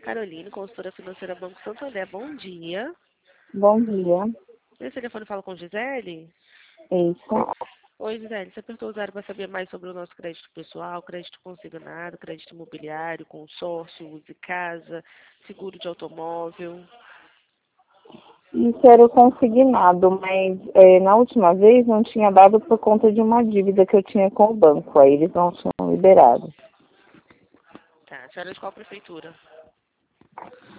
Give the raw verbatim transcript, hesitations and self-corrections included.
Caroline, consultora financeira Banco Santander. Bom dia. Bom dia. Esse telefone fala com Gisele? Isso. Oi, Gisele. Você apertou o zero para saber mais sobre o nosso crédito pessoal, crédito consignado, crédito imobiliário, consórcio, use casa, seguro de automóvel. Isso era o consignado, mas é, na última vez não tinha dado por conta de uma dívida que eu tinha com o banco. Aí eles não tinham liberado. Tá. A senhora é de qual prefeitura?